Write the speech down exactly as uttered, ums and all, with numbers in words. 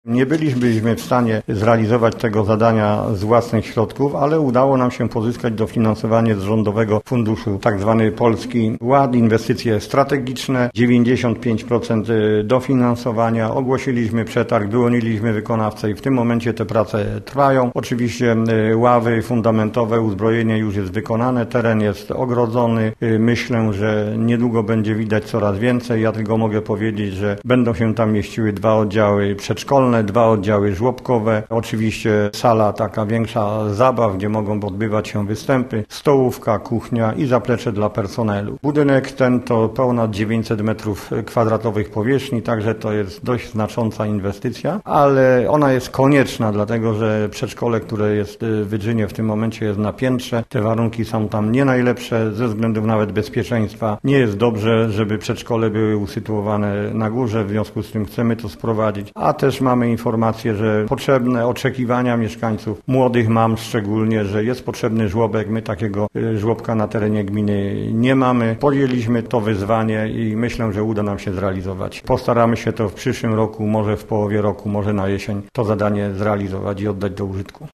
Nie byliśmy w stanie zrealizować tego zadania z własnych środków, ale udało nam się pozyskać dofinansowanie z Rządowego Funduszu tzw. Polski Ład, inwestycje strategiczne, dziewięćdziesiąt pięć procent dofinansowania. Ogłosiliśmy przetarg, wyłoniliśmy wykonawcę i w tym momencie te prace trwają. Oczywiście ławy fundamentowe, uzbrojenie już jest wykonane, teren jest ogrodzony. Myślę, że niedługo będzie widać coraz więcej. Ja tylko mogę powiedzieć, że będą się tam mieściły dwa oddziały przedszkolne, dwa oddziały żłobkowe, oczywiście sala taka większa zabaw, gdzie mogą odbywać się występy, stołówka, kuchnia i zaplecze dla personelu. Budynek ten to ponad dziewięćset metrów kwadratowych powierzchni, także to jest dość znacząca inwestycja, ale ona jest konieczna, dlatego że przedszkole, które jest w Wydrzynie w tym momencie jest na piętrze, te warunki są tam nie najlepsze, ze względów nawet bezpieczeństwa. Nie jest dobrze, żeby przedszkole były usytuowane na górze, w związku z tym chcemy to sprowadzić, a też mamy informacje, że potrzebne oczekiwania mieszkańców, młodych mam szczególnie, że jest potrzebny żłobek. My takiego żłobka na terenie gminy nie mamy. Podjęliśmy to wyzwanie i myślę, że uda nam się zrealizować. Postaramy się to w przyszłym roku, może w połowie roku, może na jesień to zadanie zrealizować i oddać do użytku.